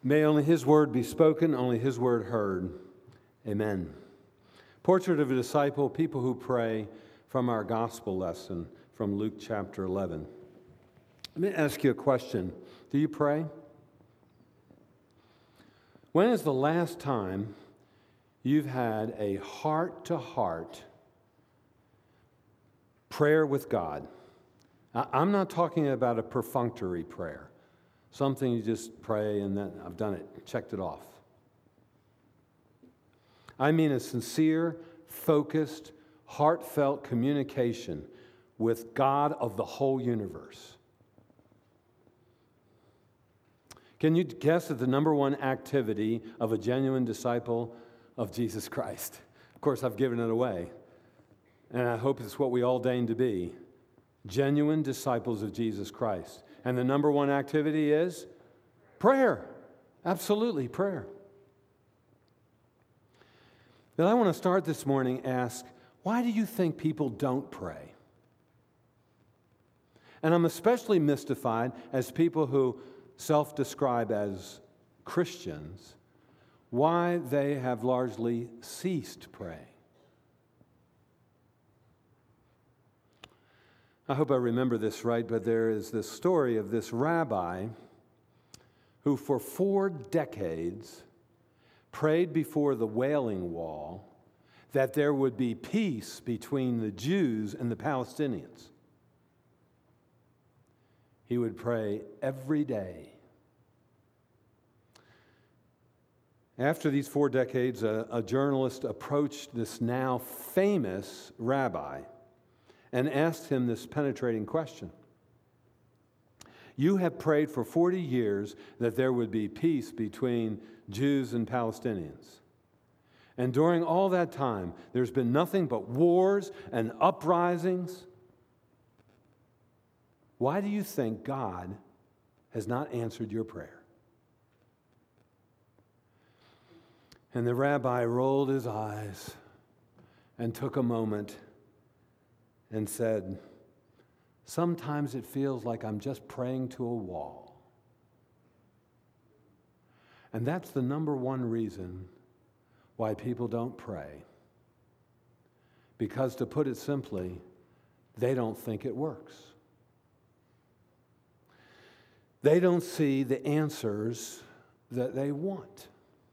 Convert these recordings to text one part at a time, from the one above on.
May only His word be spoken, only His word heard. Amen. Portrait of a disciple, people who pray, from our gospel lesson from Luke chapter 11. Let me ask you a question. Do you pray? When is the last time you've had a heart-to-heart prayer with God? I'm not talking about a perfunctory prayer. Something you just pray and then I've done it, checked it off. I mean a sincere, focused, heartfelt communication with God of the whole universe. Can you guess at the number one activity of a genuine disciple of Jesus Christ? Of course, I've given it away. And I hope it's what we all deign to be. Genuine disciples of Jesus Christ. And the number one activity is prayer. Absolutely, prayer. But I want to start this morning ask, why do you think people don't pray? And I'm especially mystified as people who self-describe as Christians, why they have largely ceased praying. I hope I remember this right, but there is this story of this rabbi who for 4 decades prayed before the Wailing Wall that there would be peace between the Jews and the Palestinians. He would pray every day. After these 4 decades, a journalist approached this now famous rabbi and asked him this penetrating question. You have prayed for 40 years that there would be peace between Jews and Palestinians. And during all that time, there's been nothing but wars and uprisings. Why do you think God has not answered your prayer? And the rabbi rolled his eyes and took a moment and said, sometimes it feels like I'm just praying to a wall. And that's the number one reason why people don't pray. Because to put it simply, they don't think it works. They don't see the answers that they want.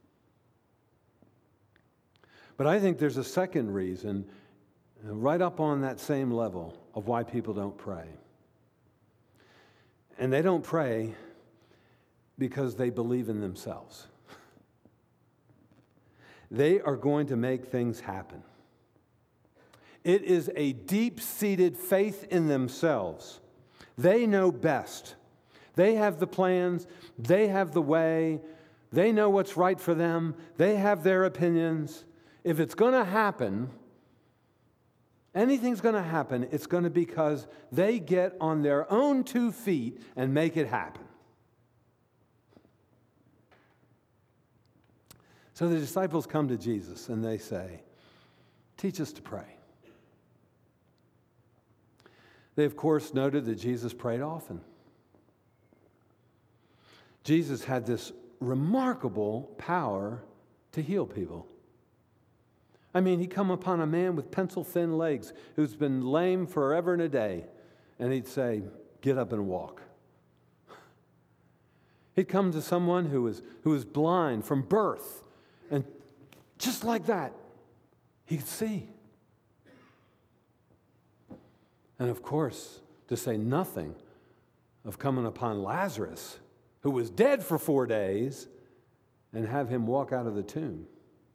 But I think there's a second reason, right up on that same level of why people don't pray. And they don't pray because they believe in themselves. They are going to make things happen. It is a deep-seated faith in themselves. They know best. They have the plans. They have the way. They know what's right for them. They have their opinions. If it's going to happen, anything's going to happen, it's going to be because they get on their own 2 feet and make it happen. So the disciples come to Jesus and they say, teach us to pray. They, of course, noted that Jesus prayed often. Jesus had this remarkable power to heal people. I mean, he'd come upon a man with pencil-thin legs who's been lame forever and a day, and he'd say, get up and walk. He'd come to someone who was blind from birth, and just like that, he could see. And of course, to say nothing of coming upon Lazarus, who was dead for 4 days, and have him walk out of the tomb.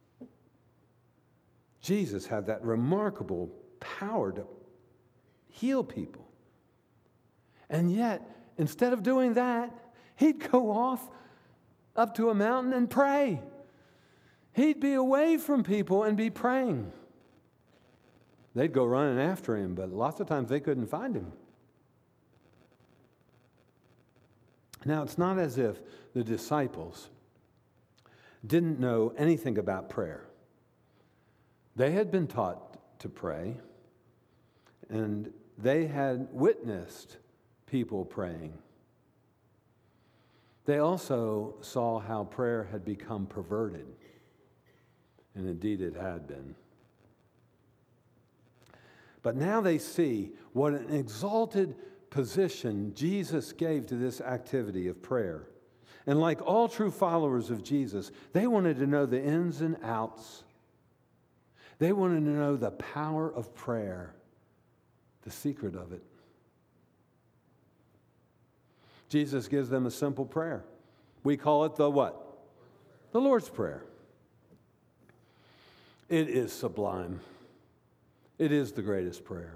Jesus had that remarkable power to heal people. And yet, instead of doing that, he'd go off up to a mountain and pray. He'd be away from people and be praying. They'd go running after him, but lots of times they couldn't find him. Now, it's not as if the disciples didn't know anything about prayer. They had been taught to pray, and they had witnessed people praying. They also saw how prayer had become perverted, and indeed it had been. But now they see what an exalted position Jesus gave to this activity of prayer. And like all true followers of Jesus, they wanted to know the ins and outs. They wanted to know the power of prayer, the secret of it. Jesus gives them a simple prayer. We call it the what? The Lord's Prayer. It is sublime. It is the greatest prayer.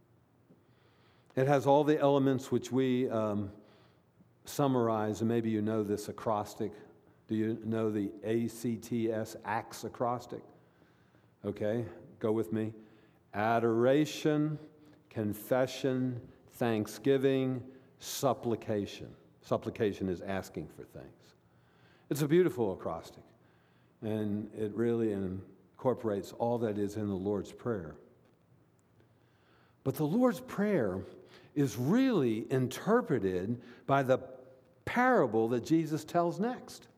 It has all the elements which we summarize, and maybe you know this acrostic. Do you know the ACTS, ACTS acrostic? Okay, go with me. Adoration, confession, thanksgiving, supplication. Supplication is asking for things. It's a beautiful acrostic, and it really incorporates all that is in the Lord's Prayer. But the Lord's Prayer is really interpreted by the parable that Jesus tells next.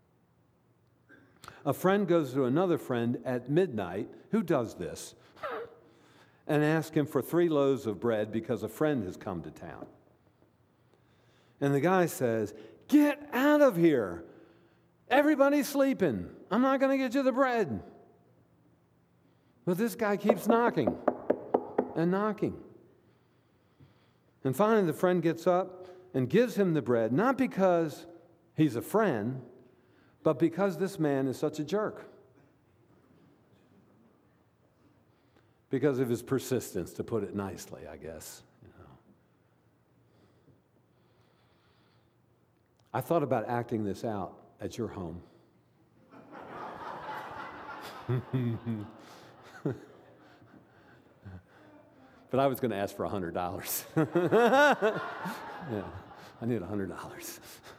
A friend goes to another friend at midnight who does this and asks him for 3 loaves of bread because a friend has come to town. And the guy says, "Get out of here. Everybody's sleeping. I'm not going to get you the bread." But this guy keeps knocking and knocking. And finally the friend gets up and gives him the bread, not because he's a friend, but because this man is such a jerk. Because of his persistence, to put it nicely, I guess. I thought about acting this out at your home. But I was going to ask for $100. Yeah, I need $100.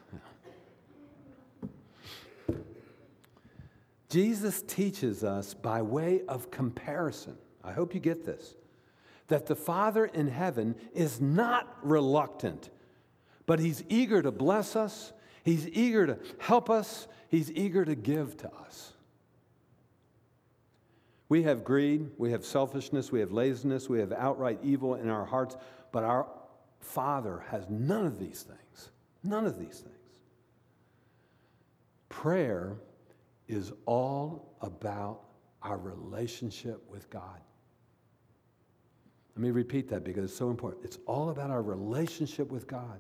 Yeah. Jesus teaches us by way of comparison, I hope you get this, that the Father in heaven is not reluctant, but he's eager to bless us, he's eager to help us, he's eager to give to us. We have greed, we have selfishness, we have laziness, we have outright evil in our hearts, but our Father has none of these things. None of these things. Prayer is all about our relationship with God. Let me repeat that because it's so important. It's all about our relationship with God.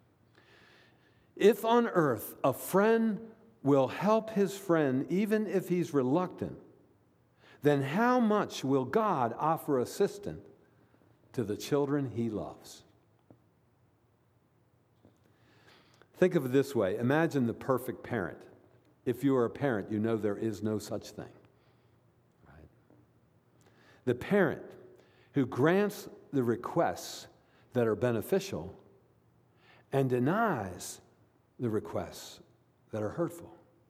If on earth a friend will help his friend even if he's reluctant, then how much will God offer assistance to the children he loves? Think of it this way. Imagine the perfect parent. If you are a parent, you know there is no such thing. Right? The parent who grants the requests that are beneficial and denies the requests that are hurtful.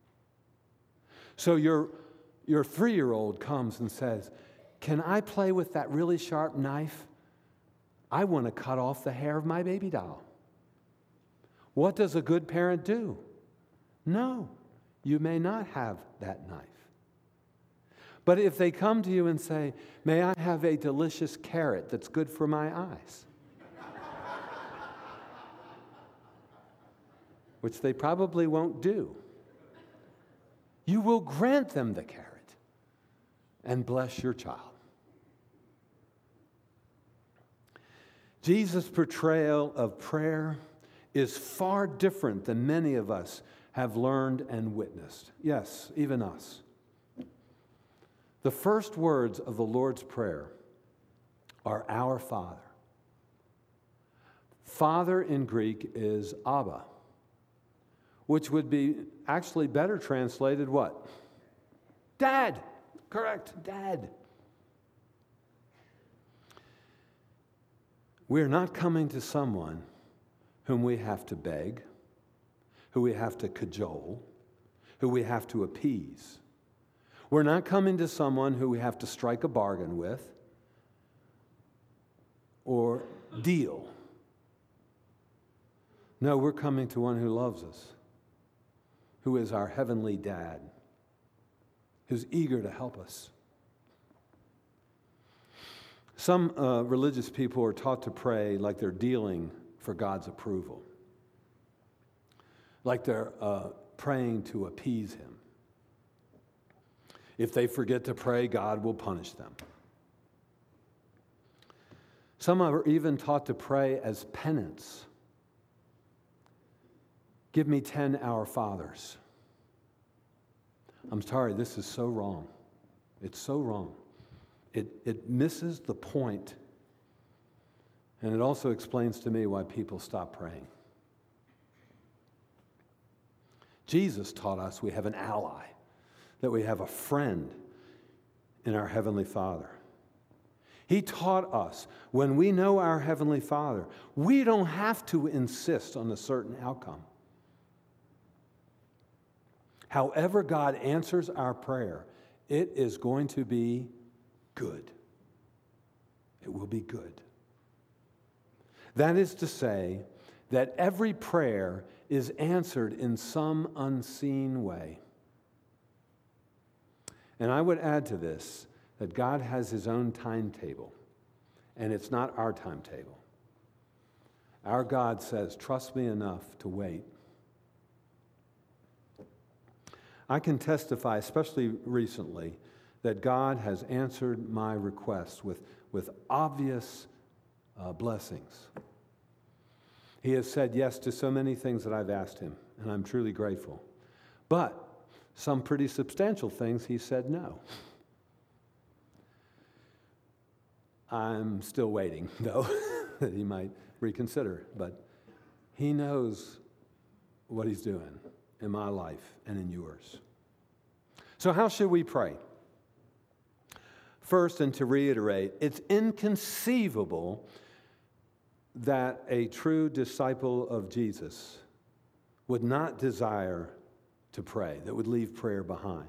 So your 3-year-old comes and says, "Can I play with that really sharp knife? I want to cut off the hair of my baby doll." What does a good parent do? No, you may not have that knife. But if they come to you and say, "May I have a delicious carrot that's good for my eyes?" which they probably won't do, you will grant them the carrot and bless your child. Jesus' portrayal of prayer is far different than many of us have learned and witnessed. Yes, even us. The first words of the Lord's Prayer are "Our Father." Father in Greek is Abba, which would be actually better translated what? Dad. Correct, Dad. We're not coming to someone whom we have to beg, who we have to cajole, who we have to appease. We're not coming to someone who we have to strike a bargain with or deal. No, we're coming to one who loves us who is our heavenly dad, who's eager to help us. Some religious people are taught to pray like they're dealing for God's approval, like they're praying to appease Him. If they forget to pray, God will punish them. Some are even taught to pray as penance. Give me 10 Our Fathers. I'm sorry, this is so wrong. It's so wrong. It misses the point, and it also explains to me why people stop praying. Jesus taught us we have an ally, that we have a friend in our Heavenly Father. He taught us when we know our Heavenly Father, we don't have to insist on a certain outcome. However God answers our prayer, it is going to be good. It will be good. That is to say that every prayer is answered in some unseen way. And I would add to this that God has His own timetable, and it's not our timetable. Our God says, trust me enough to wait. I can testify, especially recently, that God has answered my requests with obvious blessings. He has said yes to so many things that I've asked Him, and I'm truly grateful. But some pretty substantial things He said no. I'm still waiting, though, that He might reconsider. But He knows what He's doing in my life and in yours. So how should we pray? First, and to reiterate, it's inconceivable that a true disciple of Jesus would not desire to pray, that would leave prayer behind.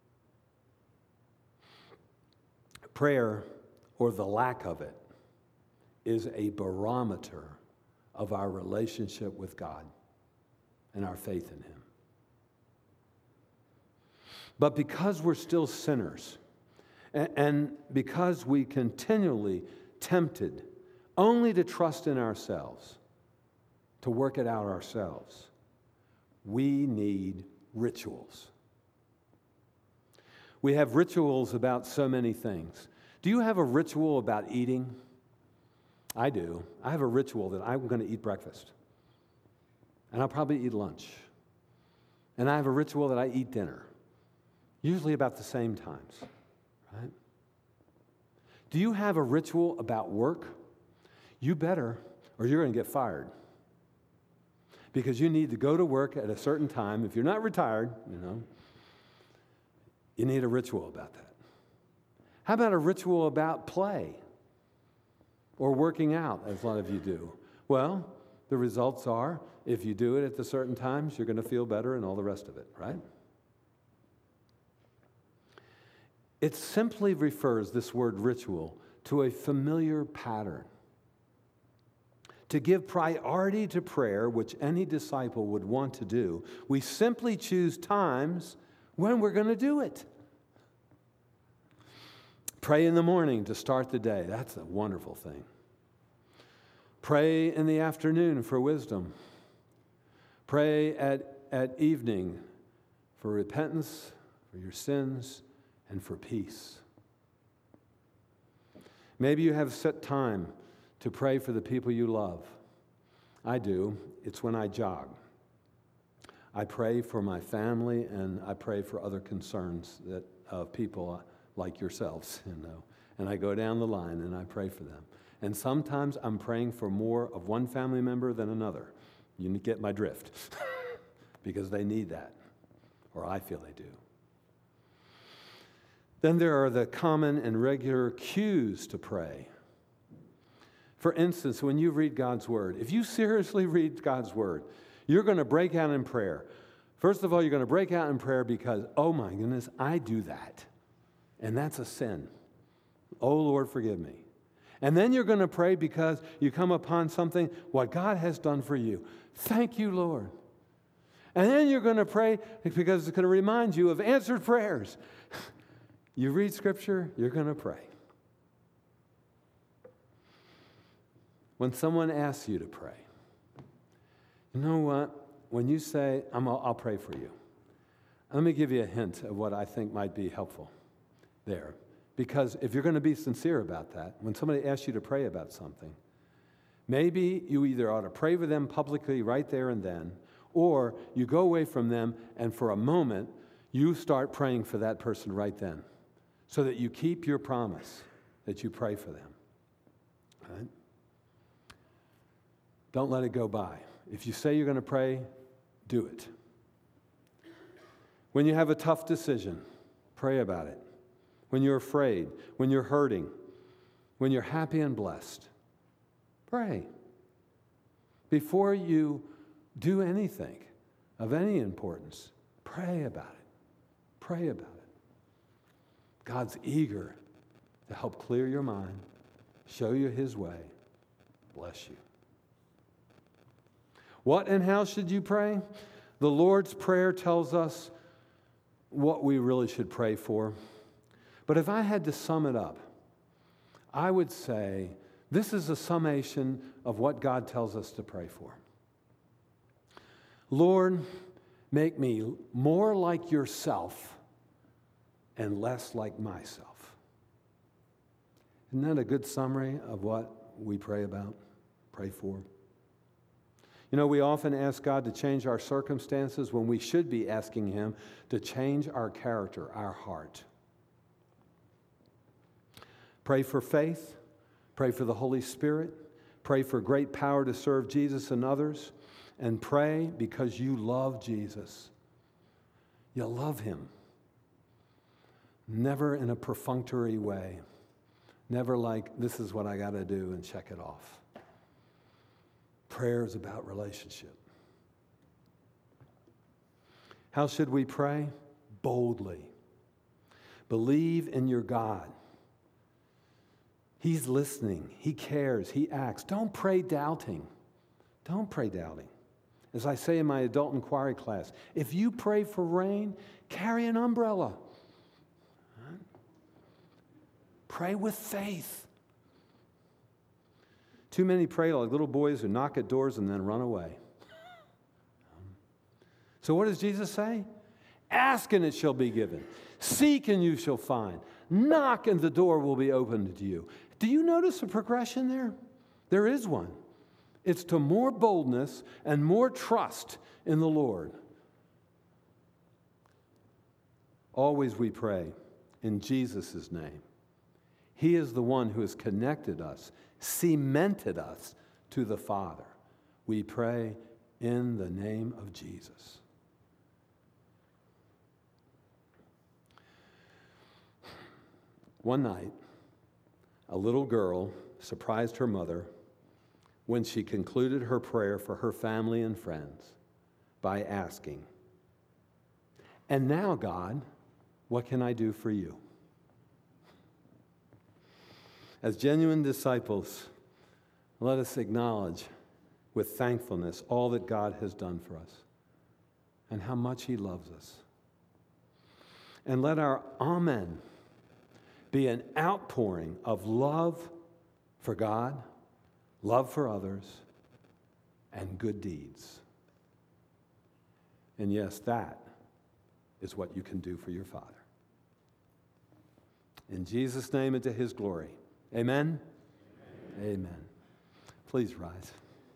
Prayer, or the lack of it, is a barometer of our relationship with God and our faith in Him. But because we're still sinners, and because we continually tempted only to trust in ourselves, to work it out ourselves, we need rituals. We have rituals about so many things. Do you have a ritual about eating? I do. I have a ritual that I'm going to eat breakfast, and I'll probably eat lunch. And I have a ritual that I eat dinner, usually about the same times, right? Do you have a ritual about work? You better, or you're going to get fired. Because you need to go to work at a certain time. If you're not retired, you need a ritual about that. How about a ritual about play or working out, as a lot of you do? Well, the results are, if you do it at the certain times, you're going to feel better and all the rest of it, right? It simply refers, this word ritual, to a familiar pattern. To give priority to prayer, which any disciple would want to do, we simply choose times when we're going to do it. Pray in the morning to start the day. That's a wonderful thing. Pray in the afternoon for wisdom. Pray at evening for repentance, for your sins, and for peace. Maybe you have set time to pray for the people you love. I do. It's when I jog. I pray for my family, and I pray for other concerns of people like yourselves, And I go down the line and I pray for them. And sometimes I'm praying for more of one family member than another. You get my drift. Because they need that, or I feel they do. Then there are the common and regular cues to pray. For instance, when you read God's Word, if you seriously read God's Word, you're going to break out in prayer. First of all, you're going to break out in prayer because, oh my goodness, I do that. And that's a sin. Oh, Lord, forgive me. And then you're going to pray because you come upon something, what God has done for you. Thank you, Lord. And then you're going to pray because it's going to remind you of answered prayers. You read Scripture, you're going to pray. When someone asks you to pray, you know what? When you say, I'll pray for you, let me give you a hint of what I think might be helpful there. Because if you're going to be sincere about that, when somebody asks you to pray about something, maybe you either ought to pray for them publicly right there and then, or you go away from them and for a moment, you start praying for that person right then, so that you keep your promise that you pray for them. Right? Don't let it go by. If you say you're going to pray, do it. When you have a tough decision, pray about it. When you're afraid, when you're hurting, when you're happy and blessed, pray. Before you do anything of any importance, pray about it. Pray about it. God's eager to help clear your mind, show you His way, bless you. What and how should you pray? The Lord's Prayer tells us what we really should pray for. But if I had to sum it up, I would say this is a summation of what God tells us to pray for. Lord, make me more like yourself and less like myself. Isn't that a good summary of what we pray about, pray for? You know, we often ask God to change our circumstances when we should be asking Him to change our character, our heart. Pray for faith. Pray for the Holy Spirit. Pray for great power to serve Jesus and others. And pray because you love Jesus. You love Him. Never in a perfunctory way. Never like, this is what I got to do and check it off. Prayer is about relationship. How should we pray? Boldly. Believe in your God. He's listening. He cares. He acts. Don't pray doubting. Don't pray doubting. As I say in my adult inquiry class, if you pray for rain, carry an umbrella. Right? Pray with faith. Too many pray like little boys who knock at doors and then run away. So what does Jesus say? Ask and it shall be given. Seek and you shall find. Knock and the door will be opened to you. Do you notice a progression there? There is one. It's to more boldness and more trust in the Lord. Always we pray in Jesus' name. He is the one who has connected us, cemented us to the Father. We pray in the name of Jesus. One night, a little girl surprised her mother when she concluded her prayer for her family and friends by asking, "And now, God, what can I do for you?" As genuine disciples, let us acknowledge with thankfulness all that God has done for us and how much He loves us. And let our amen be an outpouring of love for God, love for others, and good deeds. And yes, that is what you can do for your Father. In Jesus' name and to His glory. Amen? Amen. Amen. Please rise.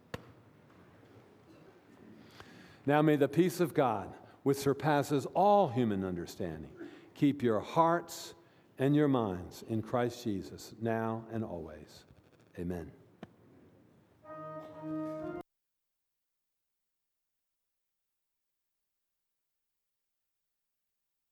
Now may the peace of God, which surpasses all human understanding, keep your hearts and your minds in Christ Jesus, now and always. Amen.